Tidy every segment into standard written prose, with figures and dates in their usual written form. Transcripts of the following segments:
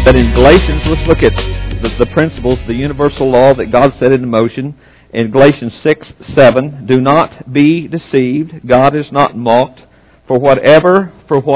But in Galatians, let's look at the principles, the universal law that God set into motion. In Galatians 6:7, do not be deceived. God is not mocked. For whatever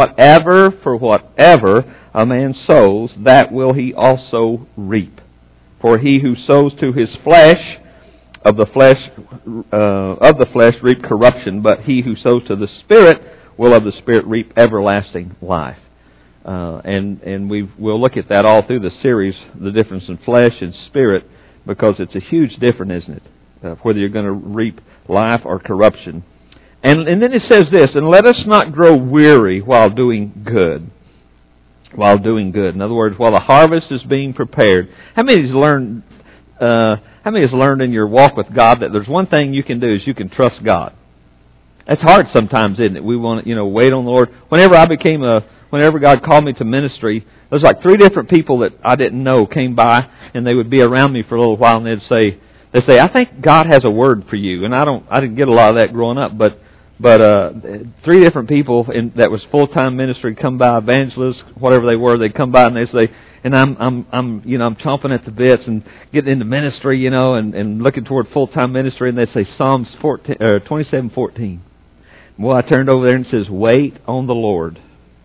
a man sows, that will he also reap. For he who sows to his flesh, of the flesh reap corruption, but he who sows to the Spirit will of the Spirit reap everlasting life. And we'll look at that all through the series, the difference in flesh and spirit, because it's a huge difference, isn't it? Whether you're going to reap life or corruption. And then it says this, and let us not grow weary while doing good. While doing good. In other words, while the harvest is being prepared. How many has learned in your walk with God that there's one thing you can do is you can trust God? That's hard sometimes, isn't it? We want to, wait on the Lord. Whenever God called me to ministry, there's like 3 different people that I didn't know came by, and they would be around me for a little while, and they'd say, I think God has a word for you. And I didn't get a lot of that growing up, but 3 different people that was full-time ministry come by, evangelists, whatever they were, they'd come by and they say, and I'm chomping at the bits and getting into ministry, and looking toward full-time ministry, and they say Psalms 27:14. Well, I turned over there and says, wait on the Lord.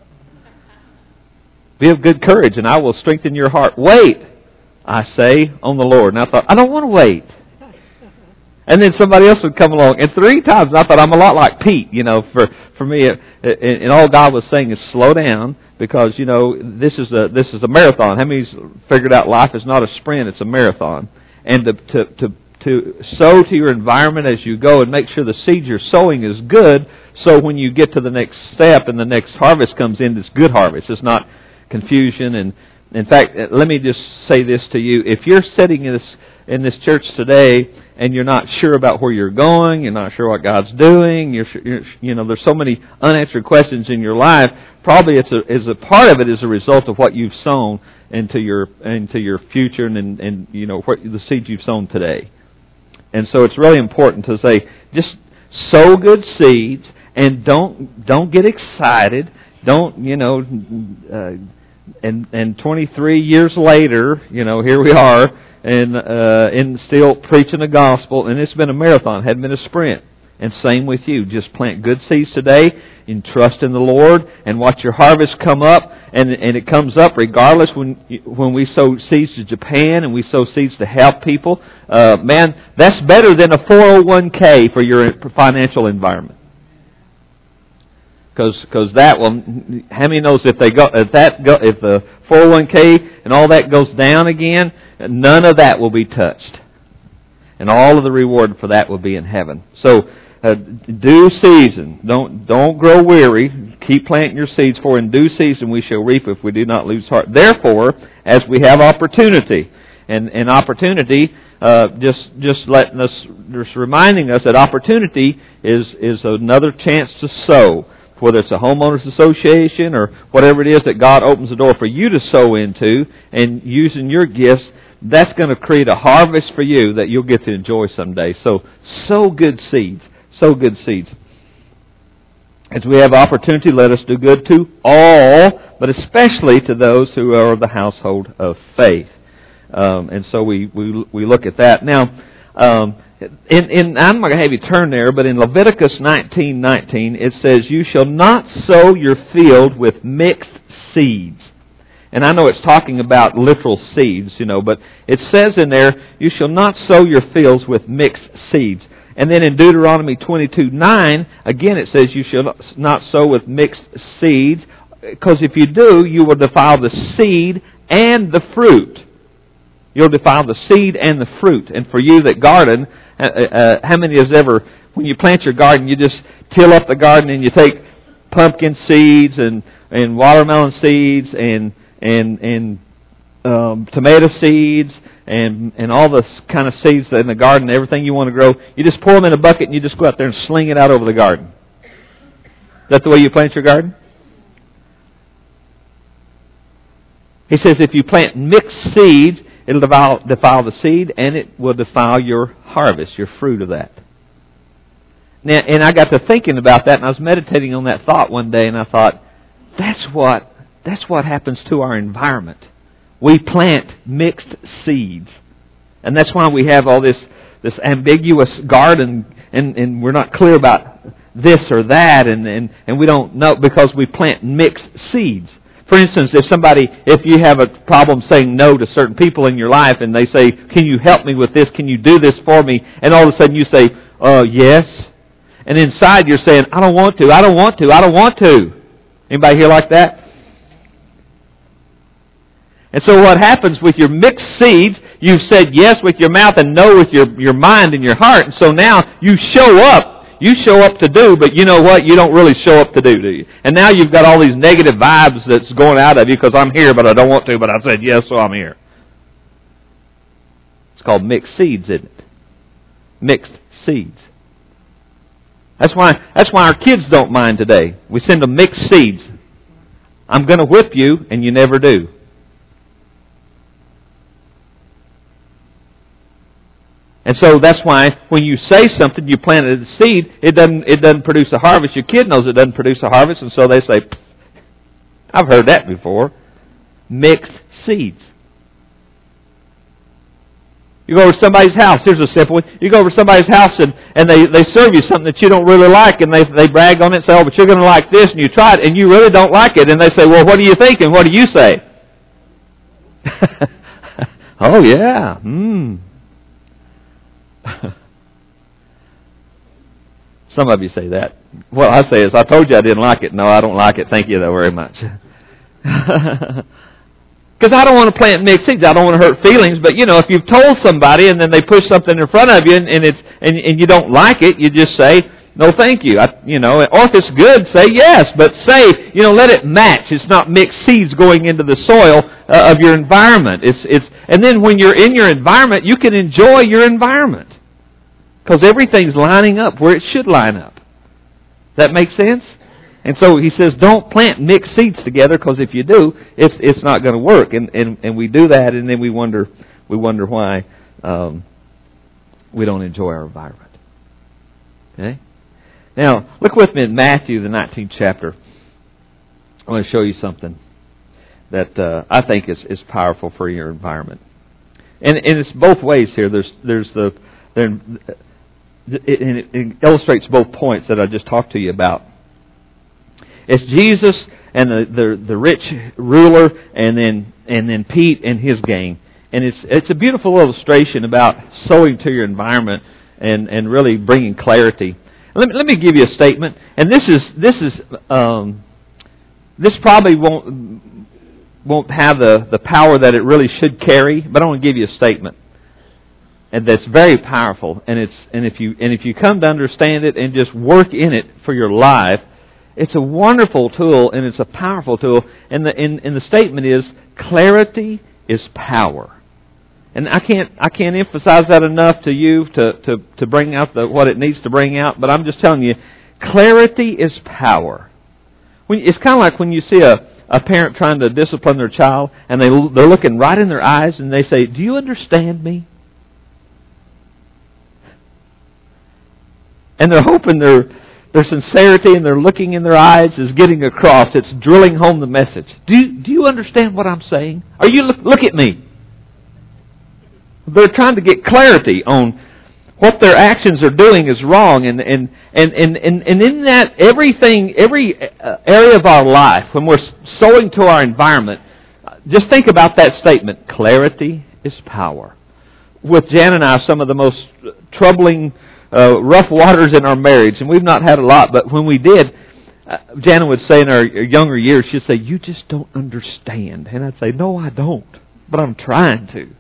Be of good courage, and I will strengthen your heart. Wait, I say, on the Lord. And I thought, I don't want to wait. And then somebody else would come along. And 3 times I thought, I'm a lot like Pete. For me, and all God was saying is slow down, because, this is a marathon. How many's figured out life is not a sprint, it's a marathon? And to sow to your environment as you go and make sure the seed you're sowing is good, so when you get to the next step and the next harvest comes in, it's good harvest. It's not confusion. And in fact, let me just say this to you. If you're sitting in this church today and you're not sure about where you're going, you're not sure what God's doing, there's so many unanswered questions in your life, probably it's a part of it is a result of what you've sown into your future and what the seeds you've sown today. And so it's really important to say, just sow good seeds and don't get excited. Don't, and 23 years later, here we are, and still preaching the gospel, and it's been a marathon, hadn't been a sprint. And same with you. Just plant good seeds today, and trust in the Lord, and watch your harvest come up, and it comes up regardless. When we sow seeds to Japan and we sow seeds to help people, man, that's better than a 401k for your financial environment. Because that will, how many knows if the 401k and all that goes down again, none of that will be touched, and all of the reward for that will be in heaven. So, due season, don't grow weary. Keep planting your seeds, for in due season we shall reap if we do not lose heart. Therefore, as we have opportunity, and opportunity, just reminding us that opportunity is another chance to sow. Whether it's a homeowners association or whatever it is that God opens the door for you to sow into, and using your gifts, that's going to create a harvest for you that you'll get to enjoy someday. So, sow good seeds. Sow good seeds. As we have opportunity, let us do good to all, but especially to those who are of the household of faith. And so we look at that. Now, I'm not going to have you turn there, but in Leviticus 19:19, it says, you shall not sow your field with mixed seeds. And I know it's talking about literal seeds, but it says in there, you shall not sow your fields with mixed seeds. And then in Deuteronomy 22:9, again it says, you shall not sow with mixed seeds, because if you do, you will defile the seed and the fruit. You'll defile the seed and the fruit. And for you that garden, how many has ever, when you plant your garden, you just till up the garden and you take pumpkin seeds and watermelon seeds and tomato seeds and all the kind of seeds in the garden, everything you want to grow, you just pour them in a bucket and you just go out there and sling it out over the garden. Is that the way you plant your garden? He says if you plant mixed seeds, it'll defile the seed, and it will defile your harvest, your fruit of that. Now, and I got to thinking about that, and I was meditating on that thought one day, and I thought, that's what happens to our environment we plant mixed seeds. And that's why we have all this ambiguous garden, and we're not clear about this or that, and we don't know, because we plant mixed seeds. For instance, if you have a problem saying no to certain people in your life, and they say, "Can you help me with this? Can you do this for me?" And all of a sudden you say, "Yes." And inside you're saying, "I don't want to, I don't want to, I don't want to." Anybody here like that? And so what happens with your mixed seeds, you've said yes with your mouth and no with your mind and your heart. And so now you show up. You show up to do, but you know what? You don't really show up to do you? And now you've got all these negative vibes that's going out of you because I'm here, but I don't want to, but I said yes, so I'm here. It's called mixed seeds, isn't it? Mixed seeds. That's why our kids don't mind today. We send them mixed seeds. I'm going to whip you, and you never do. And so that's why when you say something, you planted a seed, it doesn't produce a harvest. Your kid knows it doesn't produce a harvest, and so they say, "I've heard that before." Mixed seeds. You go over to somebody's house. Here's a simple one. You go over to somebody's house and they serve you something that you don't really like, and they brag on it and say, "Oh, but you're going to like this," and you try it, and you really don't like it. And they say, "Well, what do you think?" And what do you say? "Oh, yeah. Some of you say that. What I say is, "I told you I didn't like it." "No, I don't like it. Thank you, though, very much." Because I don't want to plant mixed seeds. I don't want to hurt feelings. But if you've told somebody and then they push something in front of you and you don't like it, you just say, "No, thank you." Or if it's good, say yes. But say, let it match. It's not mixed seeds going into the soil of your environment. And then when you're in your environment, you can enjoy your environment. Because everything's lining up where it should line up. That makes sense? And so he says, don't plant mixed seeds together, because if you do, it's not going to work. And we do that, and then we wonder why we don't enjoy our environment. Okay? Now, look with me in Matthew, the 19th chapter. I want to show you something that I think is powerful for your environment. And it's both ways here. It illustrates both points that I just talked to you about. It's Jesus and the rich ruler, and then Pete and his gang, and it's a beautiful illustration about sowing to your environment and really bringing clarity. Let me give you a statement, and this probably won't have the power that it really should carry, but I want to give you a statement. And that's very powerful, and if you come to understand it and just work in it for your life, it's a wonderful tool and it's a powerful tool. And the statement is, clarity is power. And I can't emphasize that enough to you to bring out what it needs to bring out. But I'm just telling you, clarity is power. It's kind of like when you see a parent trying to discipline their child, and they're looking right in their eyes and they say, "Do you understand me?" And they're hoping their sincerity and their looking in their eyes is getting across. It's drilling home the message. Do you understand what I'm saying? Are you look at me? They're trying to get clarity on what their actions are doing is wrong, and in that every area of our life, when we're sowing to our environment, just think about that statement: clarity is power. With Jan and I, some of the most troubling, rough waters in our marriage, and we've not had a lot, but when we did, Jana would say in our younger years, she'd say, "You just don't understand." And I'd say, "No, I don't, but I'm trying to."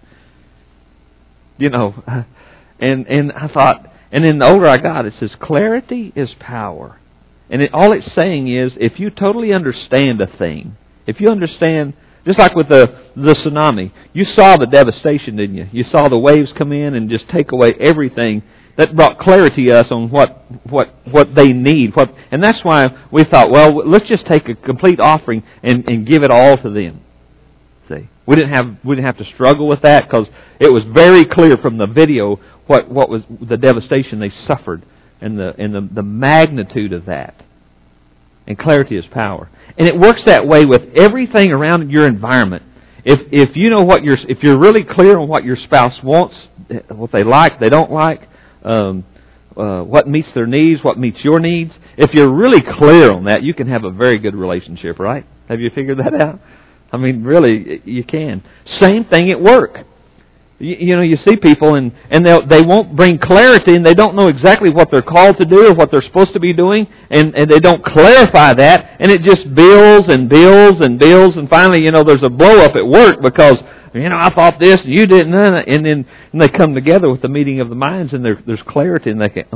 And I thought, and then the older I got, it says, clarity is power. And all it's saying is, if you totally understand a thing, if you understand, just like with the tsunami, you saw the devastation, didn't you? You saw the waves come in and just take away everything. That brought clarity to us on what they need. And that's why we thought, well, let's just take a complete offering and give it all to them. See, we didn't have to struggle with that, because it was very clear from the video what was the devastation they suffered and the magnitude of that. And clarity is power. And it works that way with everything around your environment. if you know if you're really clear on what your spouse wants, what they like, they don't like, what meets their needs, what meets your needs, if you're really clear on that, you can have a very good relationship, right? Have you figured that out? I mean, really, you can. Same thing at work. You see people and they won't bring clarity, and they don't know exactly what they're called to do or what they're supposed to be doing, and they don't clarify that, and it just builds and builds and builds, and finally, there's a blow up at work because, I thought this and you didn't, and then they come together with the meeting of the minds, and there's clarity, and they can,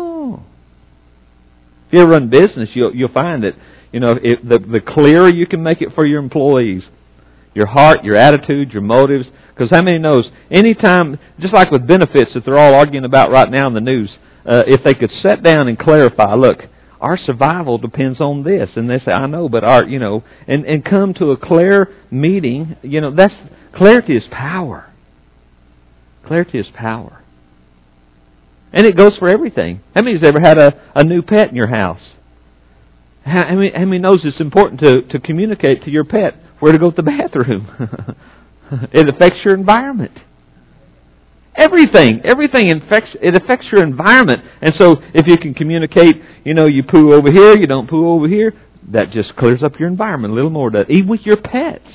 If you ever run business, you'll find that, the clearer you can make it for your employees, your heart, your attitude, your motives. Because how many knows, anytime, just like with benefits that they're all arguing about right now in the news, if they could sit down and clarify, look, our survival depends on this. And they say, I know, but and come to a clear meeting, clarity is power. Clarity is power. And it goes for everything. How many's ever had a new pet in your house? How many knows it's important to communicate to your pet where to go to the bathroom? It affects your environment. Everything affects your environment. And so if you can communicate, you poo over here, you don't poo over here, that just clears up your environment a little more, even with your pets.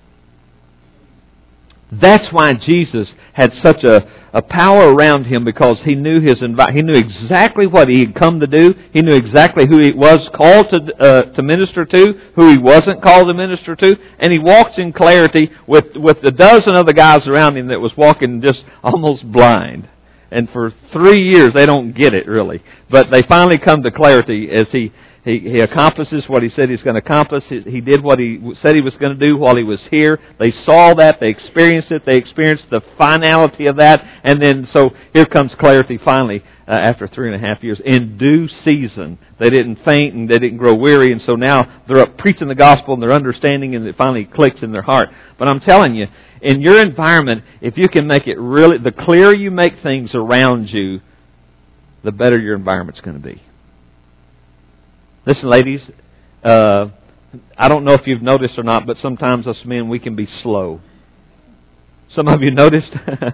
That's why Jesus had such a power around Him, because He knew He knew exactly what He had come to do. He knew exactly who He was called to minister to, who He wasn't called to minister to, and He walks in clarity with the dozen other guys around Him that was walking just almost blind. And for 3 years they don't get it really, but they finally come to clarity as He accomplishes what He said He's going to accomplish. He did what He said He was going to do while He was here. They saw that. They experienced it. They experienced the finality of that. And then, so here comes clarity finally after 3.5 years. In due season. They didn't faint and they didn't grow weary. And so now they're up preaching the gospel and they're understanding, and it finally clicks in their heart. But I'm telling you, in your environment, if you can make it really, the clearer you make things around you, the better your environment's going to be. Listen, ladies, I don't know if you've noticed or not, but sometimes us men, we can be slow. Some of you noticed?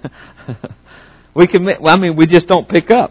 We just don't pick up,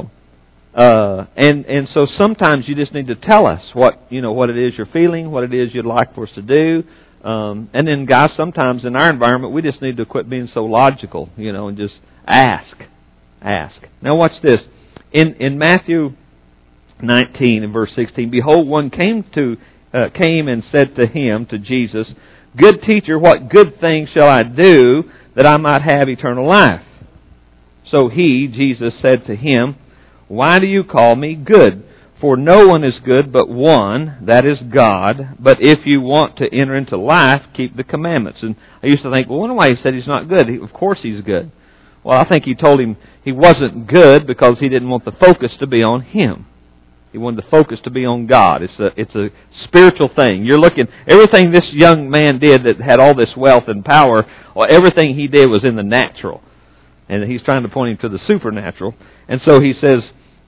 And so sometimes you just need to tell us what it is you're feeling, what it is you'd like for us to do. And then guys, sometimes in our environment, we just need to quit being so logical, and just ask. Now watch this. In Matthew 19 and verse 16, behold, one came and said to Him, to Jesus, Good teacher, what good thing shall I do that I might have eternal life? So He, Jesus, said to him, Why do you call me good? For no one is good but one, that is God. But if you want to enter into life, keep the commandments. And I used to think, well, I wonder why He said He's not good. Of course He's good. Well, I think He told him He wasn't good because He didn't want the focus to be on Him. He wanted the focus to be on God. It's a spiritual thing. You're looking, everything this young man did that had all this wealth and power, everything he did was in the natural. And He's trying to point him to the supernatural. And so He says,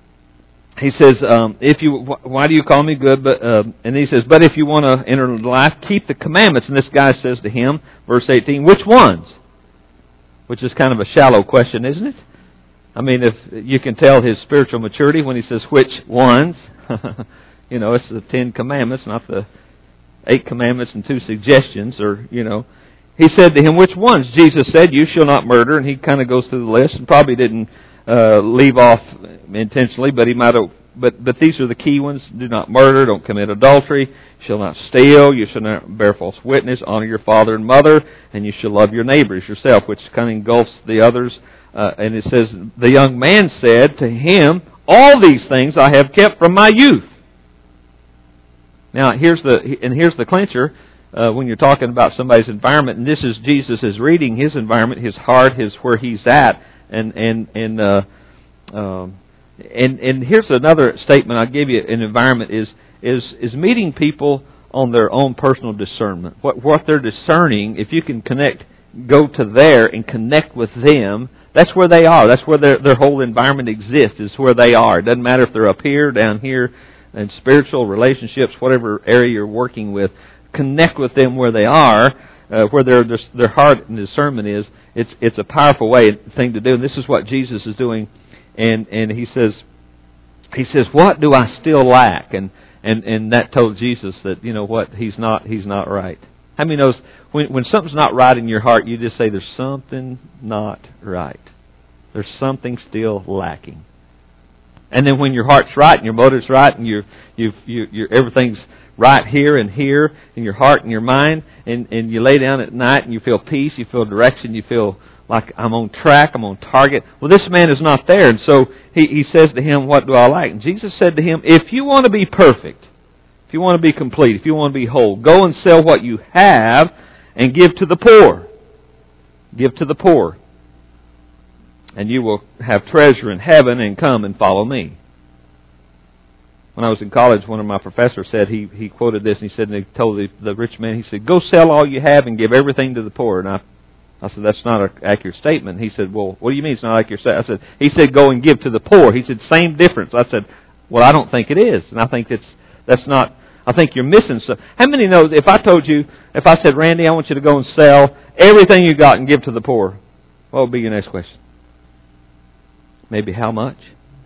why do you call me good? And He says, but if you want to enter life, keep the commandments. And this guy says to him, verse 18, which ones? Which is kind of a shallow question, isn't it? I mean, if you can tell his spiritual maturity when he says, which ones? It's the 10 commandments, not the 8 commandments and 2 suggestions, He said to him, which ones? Jesus said, you shall not murder, and he kind of goes through the list, and probably didn't leave off intentionally, but he might have, but these are the key ones. Do not murder, don't commit adultery, shall not steal, you shall not bear false witness, honor your father and mother, and you shall love your neighbors yourself, which kind of engulfs the others. And it says, the young man said to him, all these things I have kept from my youth. Now, here's the clincher when you're talking about somebody's environment, and this is Jesus is reading his environment, his heart, where he's at, and here's another statement I'll give you. An environment is meeting people on their own personal discernment. What they're discerning, if you can go to there and connect with them. That's where they are. That's where their whole environment exists, is where they are. It doesn't matter if they're up here, down here, in spiritual relationships, whatever area you're working with. Connect with them where they are. where their heart and discernment is, it's a powerful thing to do. And this is what Jesus is doing. And he says, what do I still lack? And that told Jesus that, you know what, he's not right. How many knows when something's not right in your heart, you just say there's something not right. There's something still lacking. And then when your heart's right and your motive's right and you're everything's right here in your heart and your mind, and you lay down at night and you feel peace, you feel direction, you feel like I'm on track, I'm on target. Well, this man is not there, and so he says to him, what do I lack? And Jesus said to him, if you want to be perfect, if you want to be complete, if you want to be whole, go and sell what you have and give to the poor. Give to the poor. And you will have treasure in heaven, and come and follow me. When I was in college, one of my professors said, he quoted this, and he said, and he told the rich man, he said, go sell all you have and give everything to the poor. And I said, that's not an accurate statement. He said, well, what do you mean it's not accurate? He said, go and give to the poor. He said, same difference. I said, well, I don't think it is. And I think that's not, I think you're missing something. How many knows if I said, Randy, I want you to go and sell everything you got and give to the poor, what would be your next question? Maybe how much?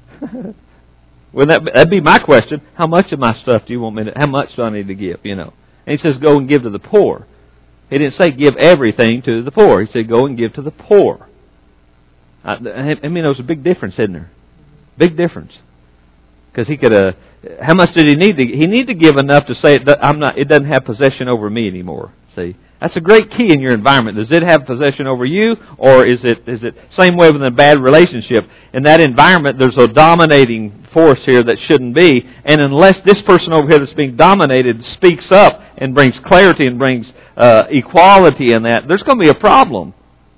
Well, that'd be my question. How much of my stuff do you want me to, how much do I need to give, you know? And he says, go and give to the poor. He didn't say give everything to the poor. He said, go and give to the poor. I mean, there's a big difference, isn't there? Big difference. Because he could, how much did he need to? He needed to give enough to say it doesn't have possession over me anymore. See, that's a great key in your environment. Does it have possession over you, or is it same way with a bad relationship? In that environment, there's a dominating force here that shouldn't be, and unless this person over here that's being dominated speaks up and brings clarity and brings equality in that, there's going to be a problem.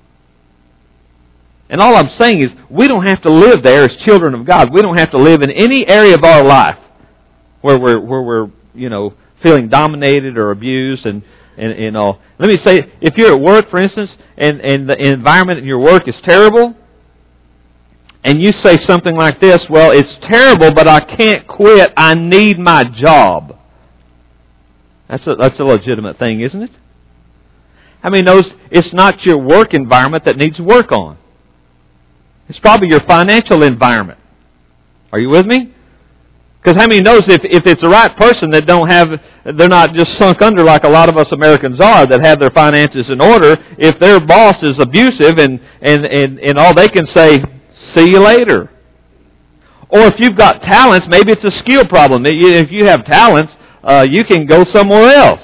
And all I'm saying is, we don't have to live there as children of God. We don't have to live in any area of our life where we're feeling dominated or abused and all. Let me say, if you're at work, for instance, and the environment in your work is terrible, and you say something like this, well, it's terrible, but I can't quit. I need my job. That's a legitimate thing, isn't it? How many knows it's not your work environment that needs work on? It's probably your financial environment. Are you with me? Because how many knows if it's the right person that they're not just sunk under like a lot of us Americans are, that have their finances in order, if their boss is abusive and all they can say, see you later. Or if you've got talents, maybe it's a skill problem. If you have talents, you can go somewhere else.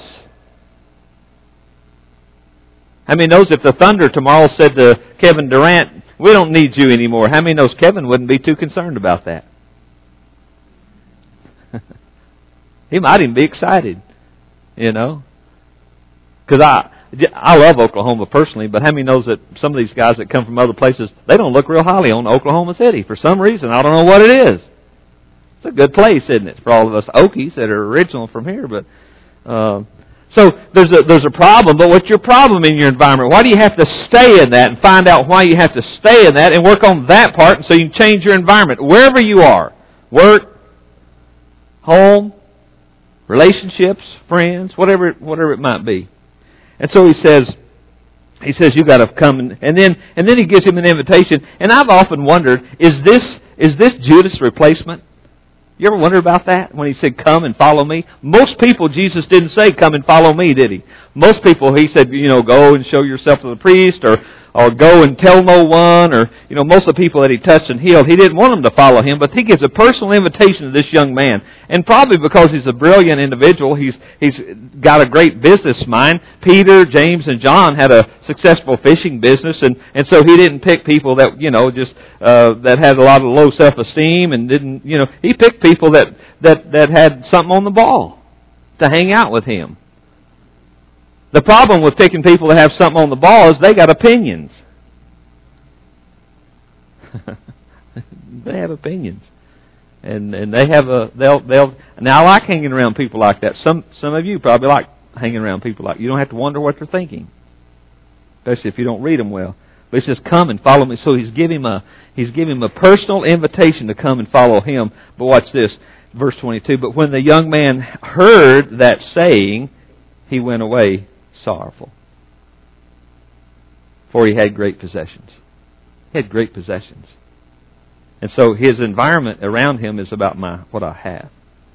How many knows if the Thunder tomorrow said to Kevin Durant, we don't need you anymore, how many knows Kevin wouldn't be too concerned about that? He might even be excited, Because I love Oklahoma personally, but how many knows that some of these guys that come from other places, they don't look real highly on Oklahoma City for some reason. I don't know what it is. It's a good place, isn't it, for all of us Okies that are original from here? But so there's a problem. But what's your problem in your environment? Why do you have to stay in that and find out why you have to stay in that and work on that part so you can change your environment wherever you are, work, home, relationships, friends, whatever it might be. And so he says you got to come, and then he gives him an invitation. And I've often wondered, is this Judas' replacement? You ever wonder about that when he said, "Come and follow me"? Most people, Jesus didn't say, "Come and follow me," did he? Most people, he said, go and show yourself to the priest, or go and tell no one, or most of the people that he touched and healed, he didn't want them to follow him, but he gives a personal invitation to this young man. And probably because he's a brilliant individual, he's got a great business mind. Peter, James, and John had a successful fishing business, and so he didn't pick people that that had a lot of low self-esteem, and didn't he picked people that had something on the ball to hang out with him. The problem with picking people that have something on the ball is they got opinions. They have opinions, and they have they'll. Now I like hanging around people like that. Some of you probably like hanging around people like you don't have to wonder what they're thinking, especially if you don't read them well. But he says, "Come and follow me." So he's giving him a personal invitation to come and follow him. But watch this, verse 22. But when the young man heard that saying, he went away sorrowful. for he had great possessions. He had great possessions. And so his environment around him is about what I have.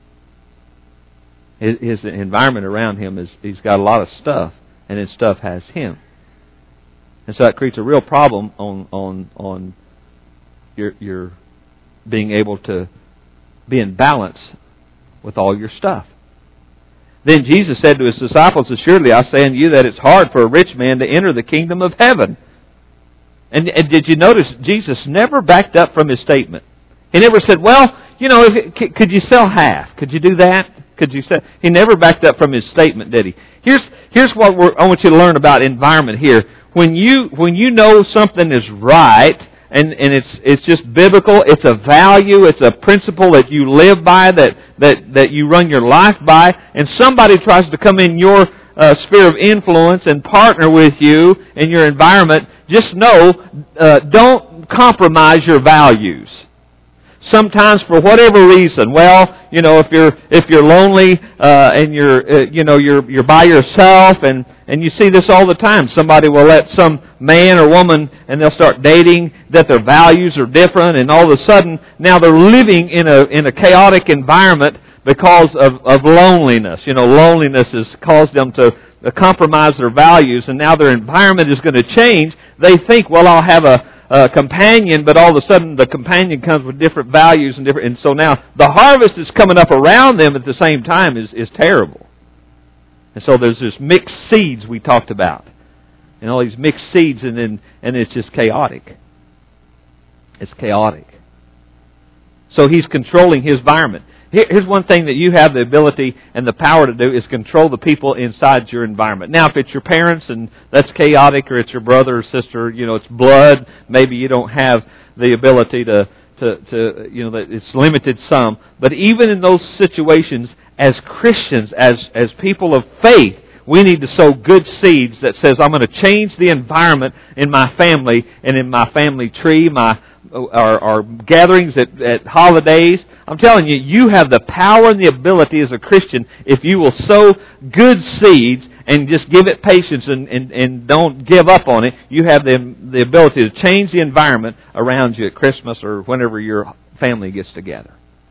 His environment around him is, he's got a lot of stuff, and his stuff has him. And so that creates a real problem on your being able to be in balance with all your stuff. Then Jesus said to his disciples, "Assuredly I say unto you that it's hard for a rich man to enter the kingdom of heaven." And did you notice Jesus never backed up from his statement? He never said, "Well, could you sell half? Could you do that? Could you sell?" He never backed up from his statement, did he? Here's what I want you to learn about environment here. When you know something is right, and it's just biblical, it's a value, it's a principle that you live by, that you run your life by, and somebody tries to come in your sphere of influence and partner with you in your environment, just know, don't compromise your values. Sometimes, for whatever reason, if you're lonely and you're by yourself, and you see this all the time, somebody will let some man or woman, and they'll start dating, that their values are different, and all of a sudden now they're living in a chaotic environment because of loneliness. Loneliness has caused them to compromise their values, and now their environment is going to change. They think, well, I'll have a companion, but all of a sudden the companion comes with different values and so now the harvest that's coming up around them at the same time is terrible. And so there's this mixed seeds we talked about, and all these mixed seeds, and it's just chaotic. It's chaotic. So he's controlling his environment. Here's one thing that you have the ability and the power to do is control the people inside your environment. Now, if it's your parents and that's chaotic, or it's your brother or sister, it's blood, maybe you don't have the ability to that it's limited some. But even in those situations, as Christians, as people of faith, we need to sow good seeds that says, I'm going to change the environment in my family and in my family tree, our gatherings at holidays. I'm telling you, you have the power and the ability as a Christian, if you will sow good seeds and just give it patience and don't give up on it, you have the ability to change the environment around you at Christmas or whenever your family gets together.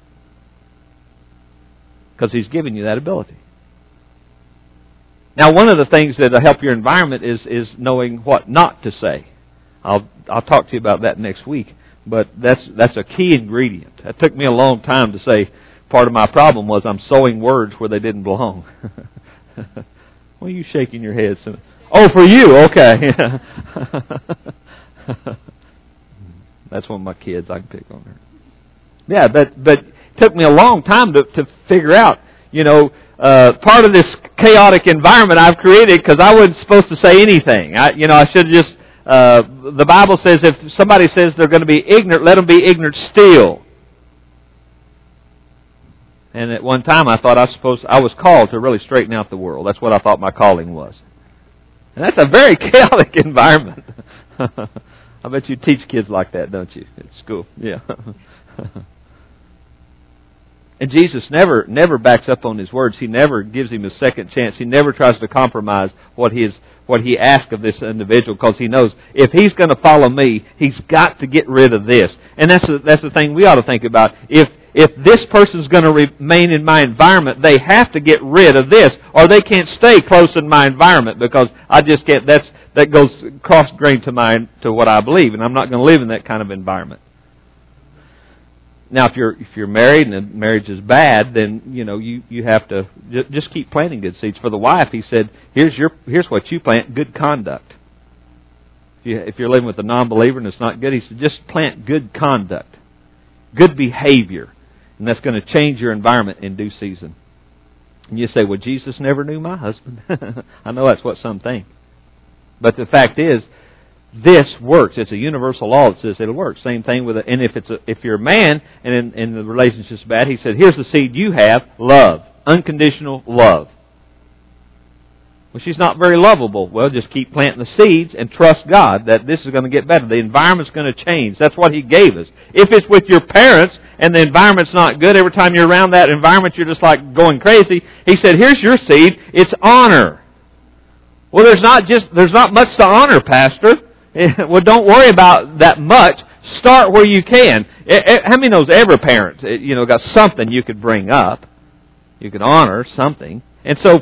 Because He's given you that ability. Now, one of the things that will help your environment is knowing what not to say. I'll talk to you about that next week. But that's a key ingredient. It took me a long time to say part of my problem was I'm sowing words where they didn't belong. Why are you shaking your head? Oh, for you, okay. That's one of my kids. I can pick on her. Yeah, but it took me a long time to figure out, part of this chaotic environment I've created because I wasn't supposed to say anything. I should have just... the Bible says if somebody says they're going to be ignorant, let them be ignorant still. And at one time I thought I was called to really straighten out the world. That's what I thought my calling was. And that's a very chaotic environment. I bet you teach kids like that, don't you, at school? Yeah. And Jesus never backs up on His words. He never gives him a second chance. He never tries to compromise what He asked of this individual, because He knows if he's going to follow me, he's got to get rid of this. And that's the thing we ought to think about. If this person's going to remain in my environment, they have to get rid of this, or they can't stay close in my environment, because I just can't. That goes cross-grain to what I believe, and I'm not going to live in that kind of environment. Now, if you're married and the marriage is bad, then you have to just keep planting good seeds. For the wife, He said, "Here's what you plant: good conduct." If you're living with a non-believer and it's not good, He said, just plant good conduct, good behavior, and that's going to change your environment in due season. And you say, "Well, Jesus never knew my husband." I know that's what some think, but the fact is, this works. It's a universal law that says it'll work. Same thing with and if you're a man and in the relationship's bad, He said, here's the seed you have: love, unconditional love. Well, she's not very lovable. Well, just keep planting the seeds and trust God that this is going to get better. The environment's going to change. That's what He gave us. If it's with your parents and the environment's not good, every time you're around that environment, you're just like going crazy. He said, here's your seed. It's honor. Well, there's not much to honor, Pastor. Well, don't worry about that much. Start where you can. How many knows every parent, got something you could bring up, you could honor something. And so,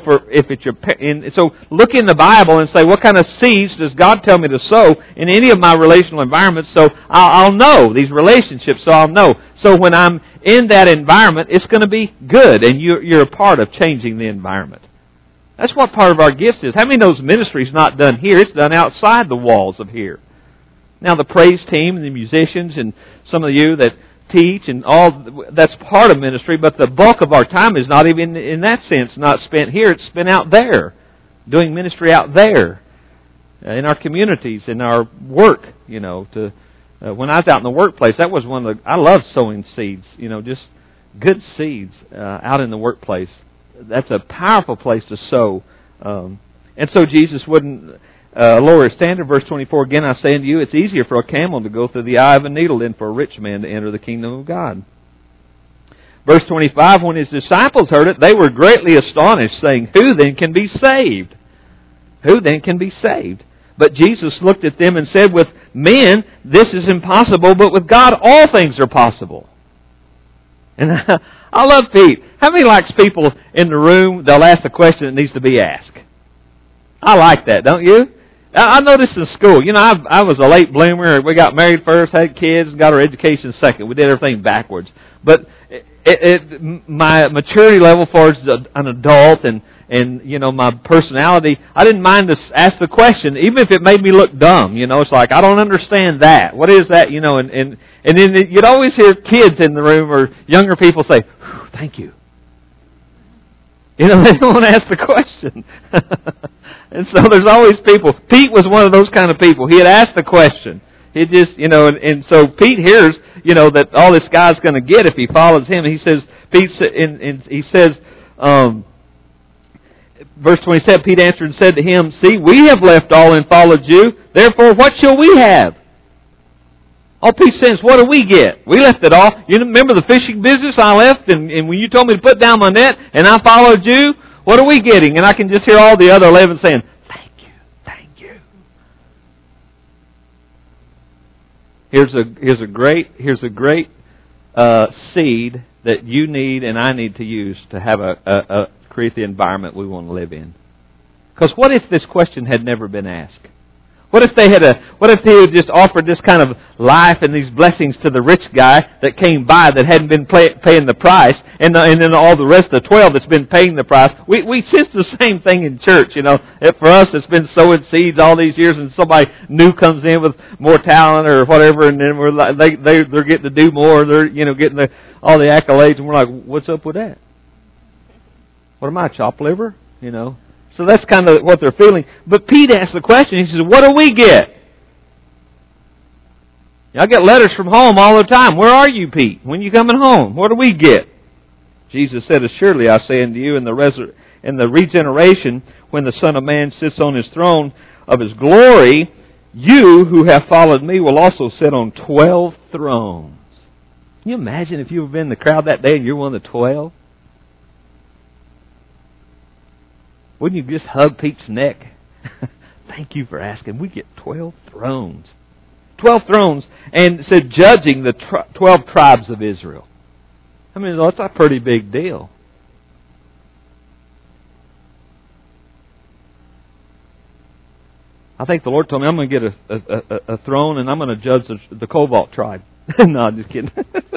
so look in the Bible and say, what kind of seeds does God tell me to sow in any of my relational environments? So I'll know these relationships. So I'll know. So when I'm in that environment, it's going to be good, and you're a part of changing the environment. That's what part of our gift is. How many knows ministry is not done here? It's done outside the walls of here. Now the praise team and the musicians and some of you that teach and all, that's part of ministry, but the bulk of our time is not even in that sense not spent here. It's spent out there, doing ministry out there, in our communities, in our work, when I was out in the workplace, that was one of the, I love sowing seeds, just good seeds out in the workplace. That's a powerful place to sow. And so Jesus wouldn't lower his standard. Verse 24, again I say unto you, it's easier for a camel to go through the eye of a needle than for a rich man to enter the kingdom of God. Verse 25, when his disciples heard it, they were greatly astonished, saying, who then can be saved? Who then can be saved? But Jesus looked at them and said, with men this is impossible, but with God all things are possible. And I love Pete. How many likes people in the room, they'll ask a question that needs to be asked? I like that, don't you? I noticed in school, I was a late bloomer. We got married first, had kids, and got our education second. We did everything backwards. But my maturity level as an adult and my personality, I didn't mind to ask the question, even if it made me look dumb. It's like, I don't understand that. What is that? And then you'd always hear kids in the room or younger people say, thank you. They don't want to ask the question. And so there's always people. Pete was one of those kind of people. He had asked the question. He just, and so Pete hears, that all this guy's going to get if he follows him. And he says, verse 27, Pete answered and said to him, see, we have left all and followed you. Therefore, what shall we have? All Pete says, what do we get? We left it all. You remember the fishing business I left? And when you told me to put down my net and I followed you, what are we getting? And I can just hear all the other 11 saying, thank you, thank you. Here's a great seed that you need and I need to use to have create the environment we want to live in. Because what if this question had never been asked? What if they had just offered this kind of life and these blessings to the rich guy that came by that hadn't been paying the price, and then all the rest of the 12 that's been paying the price? We sense the same thing in church, For us, it's been sowing seeds all these years, and somebody new comes in with more talent or whatever, and then we're like, they're getting to do more. They're getting all the accolades, and we're like, what's up with that? What am I, chopped liver? So that's kind of what they're feeling. But Pete asked the question. He says, what do we get? I get letters from home all the time. Where are you, Pete? When you coming home? What do we get? Jesus said, assuredly I say unto you, in the regeneration, when the Son of Man sits on His throne of His glory, you who have followed me will also sit on 12 thrones. Can you imagine if you were in the crowd that day and you're one of the 12? Wouldn't you just hug Pete's neck? Thank you for asking. We get 12 thrones. 12 thrones, and it said judging the 12 tribes of Israel. I mean, that's a pretty big deal. I think the Lord told me I'm going to get a throne and I'm going to judge the Cobalt tribe. No, I'm just kidding.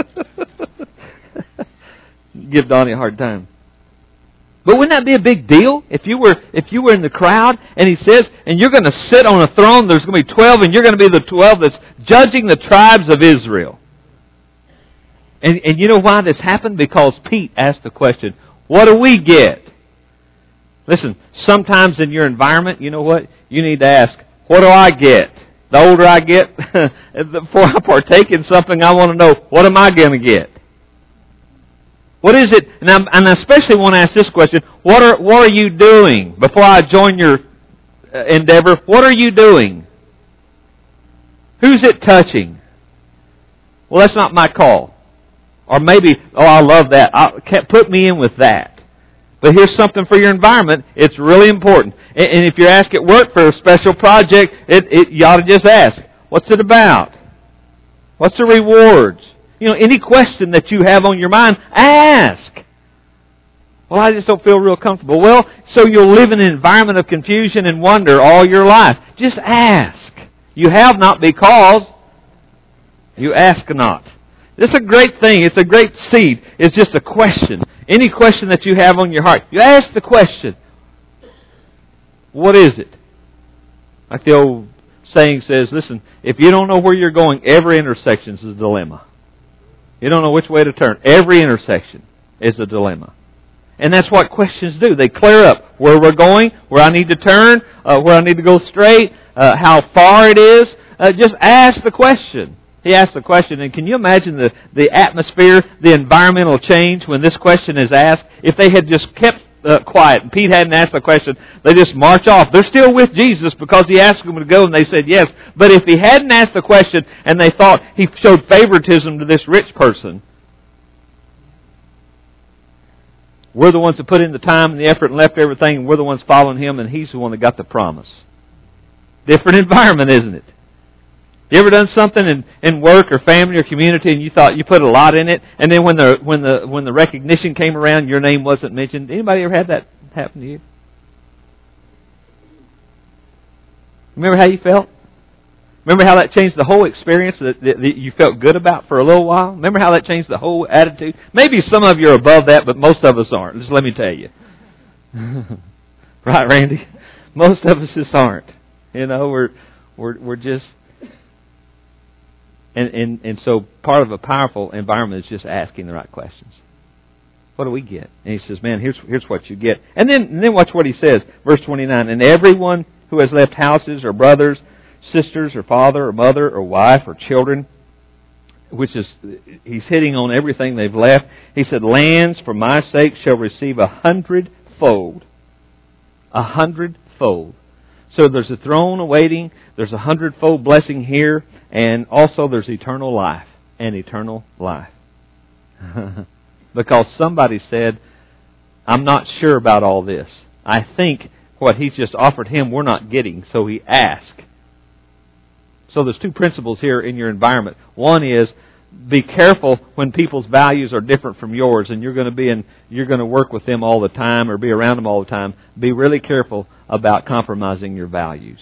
Give Donnie a hard time. But wouldn't that be a big deal if you were in the crowd and He says, and you're going to sit on a throne, there's going to be 12, and you're going to be the 12 that's judging the tribes of Israel. And you know why this happened? Because Pete asked the question, what do we get? Listen, sometimes in your environment, you know what? You need to ask, what do I get? The older I get, before I partake in something, I want to know, what am I going to get? What is it? And I especially want to ask this question: What are you doing before I join your endeavor? What are you doing? Who's it touching? Well, that's not my call. Or maybe, I love that. Put me in with that. But here's something for your environment. It's really important. And if you're asked at work for a special project, you ought to just ask, what's it about? What's the rewards? Any question that you have on your mind, ask. Well, I just don't feel real comfortable. Well, so you'll live in an environment of confusion and wonder all your life. Just ask. You have not because you ask not. It's a great thing. It's a great seed. It's just a question. Any question that you have on your heart, you ask the question. What is it? Like the old saying says, listen, if you don't know where you're going, every intersection is a dilemma. You don't know which way to turn. Every intersection is a dilemma. And that's what questions do. They clear up where we're going, where I need to turn, where I need to go straight, how far it is. Just ask the question. He asked the question, and can you imagine the atmosphere, the environmental change when this question is asked? If they had just kept quiet and Pete hadn't asked the question, they just march off. They're still with Jesus because he asked them to go and they said yes. But if he hadn't asked the question and they thought he showed favoritism to this rich person, we're the ones that put in the time and the effort and left everything, and we're the ones following him, and he's the one that got the promise. Different environment, isn't it? You ever done something in work or family or community and you thought you put a lot in it, and then when the recognition came around, your name wasn't mentioned? Anybody ever had that happen to you? Remember how you felt? Remember how that changed the whole experience that you felt good about for a little while? Remember how that changed the whole attitude? Maybe some of you are above that, but most of us aren't. Just let me tell you. Right, Randy? Most of us just aren't. We're just... And so part of a powerful environment is just asking the right questions. What do we get? And he says, man, here's what you get. And then watch what he says. Verse 29, and everyone who has left houses or brothers, sisters or father or mother or wife or children, which is, he's hitting on everything they've left. He said, lands for my sake shall receive 100-fold. 100-fold. So there's a throne awaiting, there's 100-fold blessing here, and also there's eternal life and eternal life. Because somebody said, I'm not sure about all this. I think what he's just offered him we're not getting, so he asked. So there's two principles here in your environment. One is, be careful when people's values are different from yours, and you're going to work with them all the time or be around them all the time. Be really careful about compromising your values,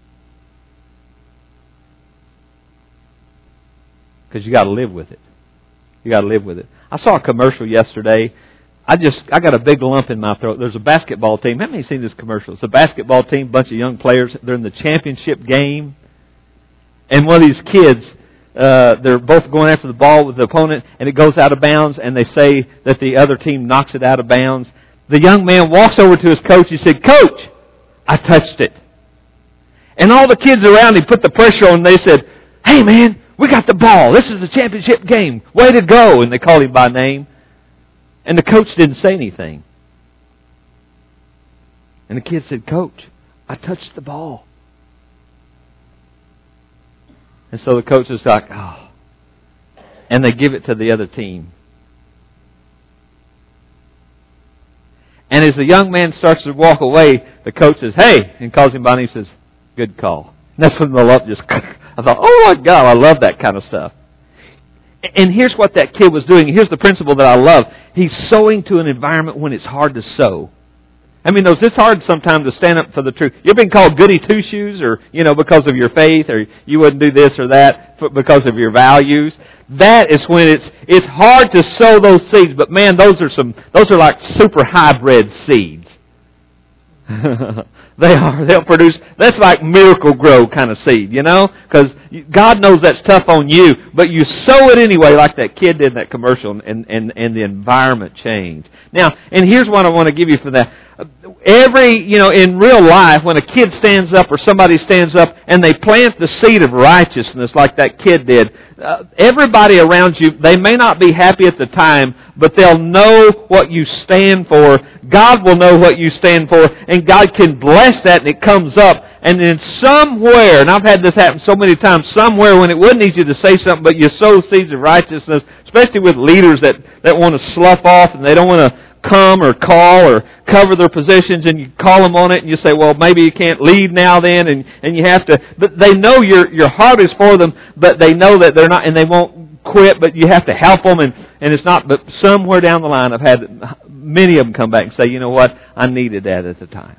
because you got to live with it. You got to live with it. I saw a commercial yesterday. I got a big lump in my throat. There's a basketball team. How many have seen this commercial? It's a basketball team, bunch of young players. They're in the championship game, and one of these kids. They're both going after the ball with the opponent, and it goes out of bounds, and they say that the other team knocks it out of bounds. The young man walks over to his coach. He said, Coach, I touched it. And all the kids around him put the pressure on, and they said, hey, man, we got the ball. This is the championship game. Way to go. And they called him by name. And the coach didn't say anything. And the kid said, Coach, I touched the ball. And so the coach is like, oh. And they give it to the other team. And as the young man starts to walk away, the coach says, hey, and calls him by name and says, good call. And that's when the lump just, I thought, oh my God, I love that kind of stuff. And here's what that kid was doing. Here's the principle that I love. He's sowing to an environment when it's hard to sow. I mean, it's hard sometimes to stand up for the truth. You've been called goody two-shoes, or, because of your faith, or you wouldn't do this or that because of your values. That is when it's hard to sow those seeds. But man, those are like super hybrid seeds. They are. They'll produce. That's like miracle grow kind of seed, because God knows that's tough on you, but you sow it anyway, like that kid did in that commercial, and the environment changed. Now, and here's what I want to give you for that. In real life, when a kid stands up or somebody stands up and they plant the seed of righteousness like that kid did, everybody around you, they may not be happy at the time, but they'll know what you stand for. God will know what you stand for, and God can bless that, and it comes up. And then somewhere, and I've had this happen so many times, somewhere when it wouldn't need you to say something, but you sow seeds of righteousness, especially with leaders that want to slough off and they don't want to come or call or cover their positions, and you call them on it, and you say, well, maybe you can't lead now then, and you have to, but they know your heart is for them, but they know that they're not, and they won't quit, but you have to help them, and it's not, but somewhere down the line I've had many of them come back and say, you know what, I needed that at the time.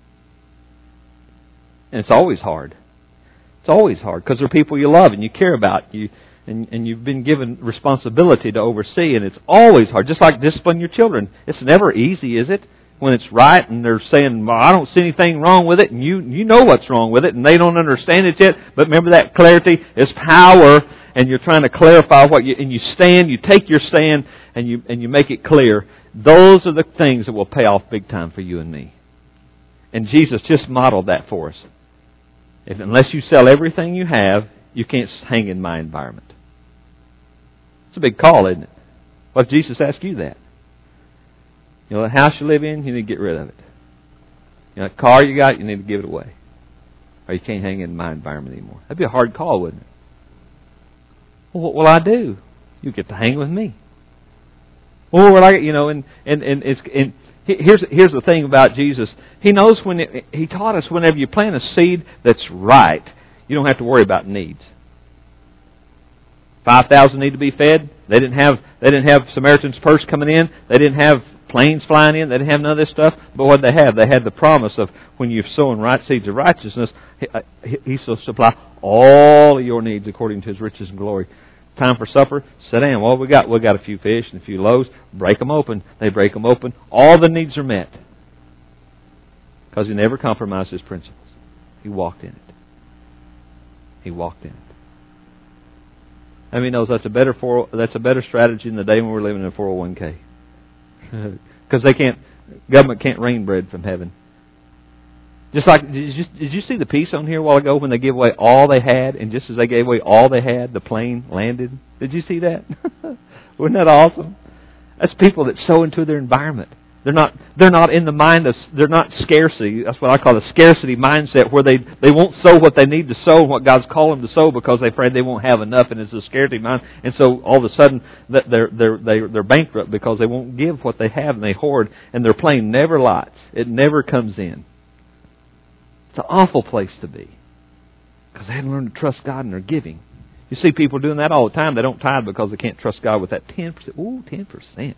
And it's always hard. It's always hard, because they're people you love and you care about, and you've been given responsibility to oversee, and it's always hard. Just like discipline your children. It's never easy, is it? When it's right, and they're saying, well, I don't see anything wrong with it, and you know what's wrong with it, and they don't understand it yet, but remember that clarity is power, and you're trying to clarify and you stand, you take your stand, and you make it clear. Those are the things that will pay off big time for you and me. And Jesus just modeled that for us. Unless you sell everything you have, you can't hang in my environment. It's a big call, isn't it? What if Jesus asked you that? You know, the house you live in, you need to get rid of it. You know, the car you got, you need to give it away. Or you can't hang in my environment anymore. That'd be a hard call, wouldn't it? Well, what will I do? You get to hang with me. Well, what here's the thing about Jesus. He knows He taught us whenever you plant a seed that's right, you don't have to worry about needs. 5,000 need to be fed. They didn't have Samaritan's Purse coming in. They didn't have planes flying in. They didn't have none of this stuff. But what they have? They had the promise of when you're sowing right seeds of righteousness, He shall supply all of your needs according to His riches and glory. Time for supper, sit down. What we got? We got a few fish and a few loaves. Break them open. They break them open. All the needs are met. Because He never compromised His principles. He walked in it. He walked in it. I mean, knows that's a better strategy in the day when we're living in a 401k. Because government can't rain bread from heaven. Just like, did you see the piece on here a while ago when they gave away all they had, and just as they gave away all they had, the plane landed? Did you see that? Wasn't that awesome? That's people that sow into their environment. They're not in the mind of, they're not scarcity. That's what I call the scarcity mindset, where they won't sow what they need to sow and what God's called them to sow because they're afraid they won't have enough, and it's a scarcity mind. And so all of a sudden they're bankrupt because they won't give what they have, and they hoard, and their plane never lights. It never comes in. It's an awful place to be because they haven't learned to trust God in their giving. You see people doing that all the time. They don't tithe because they can't trust God with that 10%. Ooh, 10%.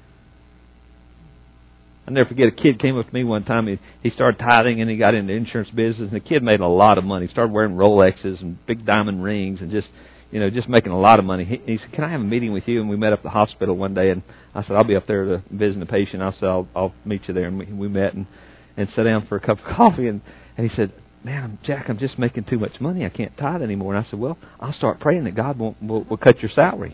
I'll never forget, a kid came up to me one time. He started tithing and he got into the insurance business. And the kid made a lot of money. He started wearing Rolexes and big diamond rings and just making a lot of money. He said, "Can I have a meeting with you?" And we met up at the hospital one day. And I said, "I'll be up there to visit a patient." I said, I'll meet you there. And we met and sat down for a cup of coffee. And he said, "Man, Jack, I'm just making too much money. I can't tithe anymore." And I said, "Well, I'll start praying that God will cut your salary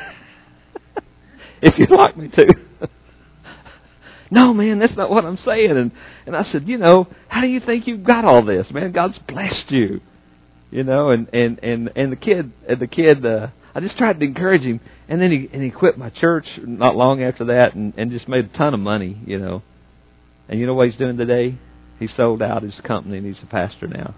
if you'd like me to." "No, man, that's not what I'm saying." And I said, "How do you think you've got all this, man? God's blessed you." And the kid, I just tried to encourage him, and then he quit my church not long after that, and just made a ton of money, And you know what he's doing today? He sold out his company, and he's a pastor now.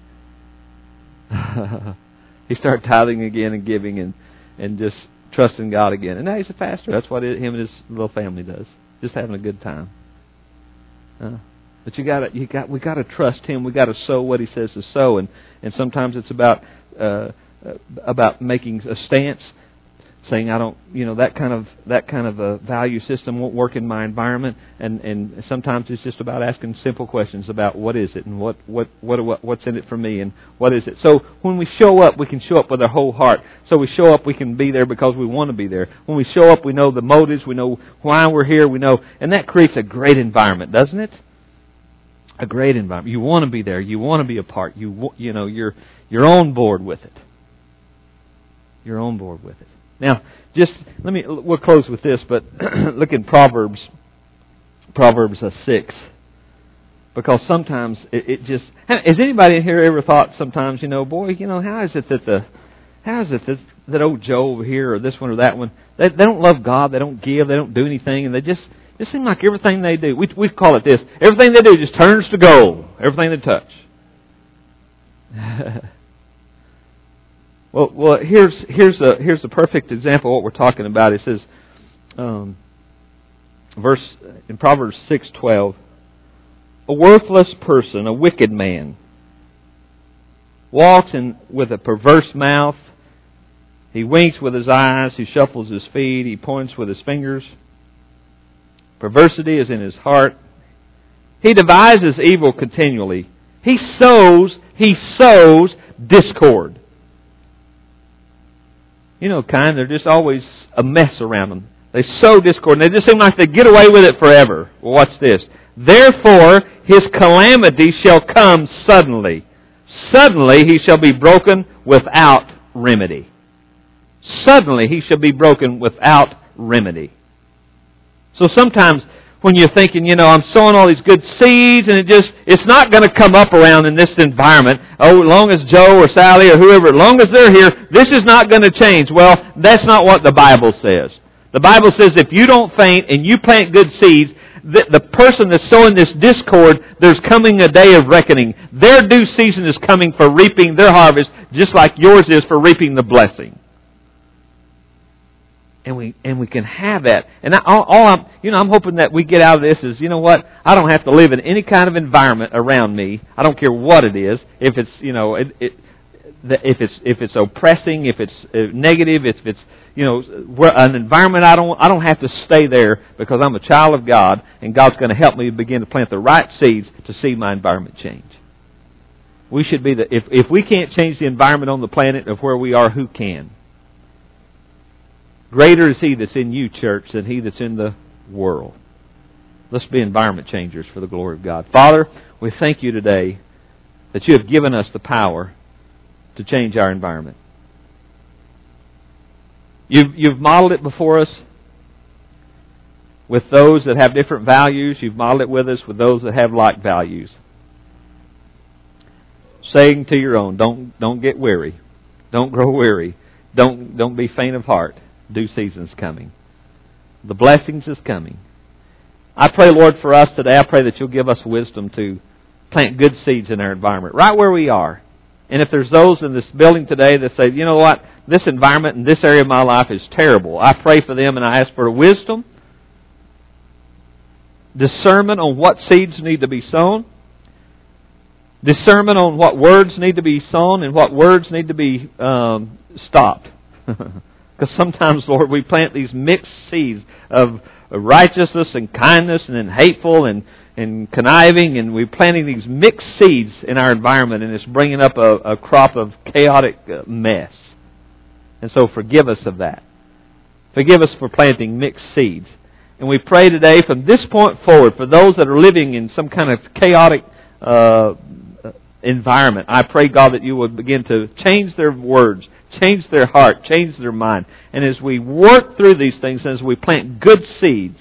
He started tithing again and giving and just trusting God again, and now he's a pastor. That's what him and his little family does. Just having a good time. But we got to trust Him. We got to sow what He says to sow, and sometimes it's about making a stance, saying I don't, that kind of a value system won't work in my environment, and sometimes it's just about asking simple questions about what is it and what's in it for me and what is it. So when we show up, we can show up with our whole heart. So we show up, we can be there because we want to be there. When we show up, we know the motives, we know why we're here, we know, and that creates a great environment, doesn't it? A great environment. You want to be there. You want to be a part. You're on board with it. You're on board with it. Now, we'll close with this, but look in Proverbs 6. Because sometimes it just, has anybody in here ever thought sometimes, how is it that old Joe over here or this one or that one, they don't love God, they don't give, they don't do anything, and they just seem like everything they do, we call it this, everything they do just turns to gold, everything they touch. Well, here's a perfect example of what we're talking about. It says, in Proverbs 6:12, a worthless person, a wicked man, walks with a perverse mouth. He winks with his eyes. He shuffles his feet. He points with his fingers. Perversity is in his heart. He devises evil continually. He sows discord. You know, they're just always a mess around them. They sow discord, and they just seem like they get away with it forever. Well, watch this. Therefore, his calamity shall come suddenly. Suddenly he shall be broken without remedy. Suddenly he shall be broken without remedy. So sometimes when you're thinking, I'm sowing all these good seeds and it's not going to come up around in this environment. Oh, as long as Joe or Sally or whoever, as long as they're here, this is not going to change. Well, that's not what the Bible says. The Bible says if you don't faint and you plant good seeds, the person that's sowing this discord, there's coming a day of reckoning. Their due season is coming for reaping their harvest, just like yours is for reaping the blessing. And we can have that. And I'm hoping that we get out of this is, you know what? I don't have to live in any kind of environment around me. I don't care what it is. If it's if it's oppressing, if it's negative, if it's an environment I don't have to stay there because I'm a child of God, and God's going to help me begin to plant the right seeds to see my environment change. We should be if we can't change the environment on the planet of where we are, who can? Greater is He that's in you, church, than he that's in the world. Let's be environment changers for the glory of God. Father, we thank you today that you have given us the power to change our environment. You've modeled it before us with those that have different values. You've modeled it with us with those that have like values. Saying to your own, don't get weary. Don't grow weary. Don't be faint of heart. Due season's coming. The blessings is coming. I pray, Lord, for us today, I pray that you'll give us wisdom to plant good seeds in our environment, right where we are. And if there's those in this building today that say, you know what, this environment in this area of my life is terrible, I pray for them and I ask for wisdom, discernment on what seeds need to be sown, discernment on what words need to be sown and what words need to be stopped. Because sometimes, Lord, we plant these mixed seeds of righteousness and kindness and then hateful and conniving, and we're planting these mixed seeds in our environment, and it's bringing up a crop of chaotic mess. And so forgive us of that. Forgive us for planting mixed seeds. And we pray today from this point forward, for those that are living in some kind of chaotic environment, I pray, God, that you would begin to change their words, change their heart, change their mind. And as we work through these things, as we plant good seeds,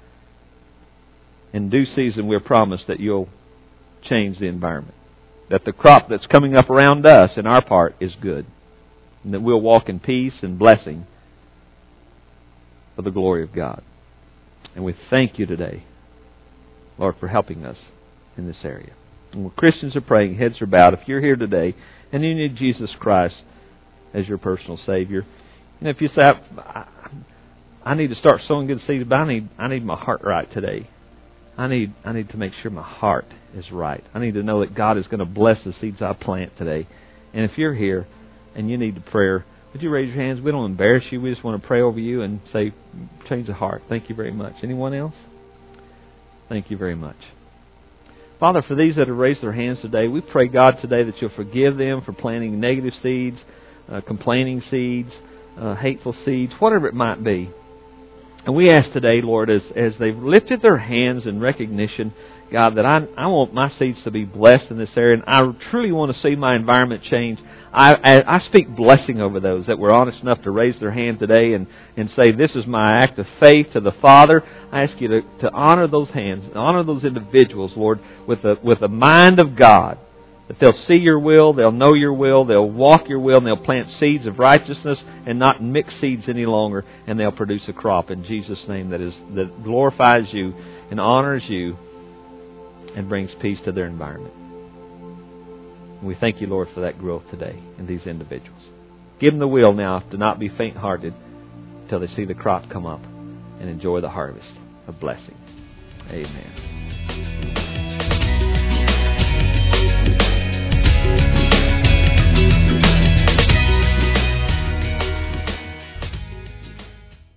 in due season we're promised that you'll change the environment. That the crop that's coming up around us in our part is good. And that we'll walk in peace and blessing for the glory of God. And we thank you today, Lord, for helping us in this area. And when Christians are praying, heads are bowed, if you're here today and you need Jesus Christ as your personal Savior, and if you say, I need to start sowing good seeds, but I need my heart right today. I need to make sure my heart is right. I need to know that God is going to bless the seeds I plant today. And if you're here and you need the prayer, would you raise your hands? We don't embarrass you. We just want to pray over you and say, change the heart. Thank you very much. Anyone else? Thank you very much. Father, for these that have raised their hands today, we pray, God, today that you'll forgive them for planting negative seeds, complaining seeds, hateful seeds, whatever it might be. And we ask today, Lord, as they've lifted their hands in recognition, God, that I want my seeds to be blessed in this area, and I truly want to see my environment change. I speak blessing over those that were honest enough to raise their hand today and say, this is my act of faith to the Father. I ask you to honor those hands, honor those individuals, Lord, with the mind of God. That they'll see your will, they'll know your will, they'll walk your will, and they'll plant seeds of righteousness and not mix seeds any longer, and they'll produce a crop in Jesus' name that glorifies you and honors you and brings peace to their environment. And we thank you, Lord, for that growth today in these individuals. Give them the will now to not be faint-hearted until they see the crop come up and enjoy the harvest of blessing. Amen.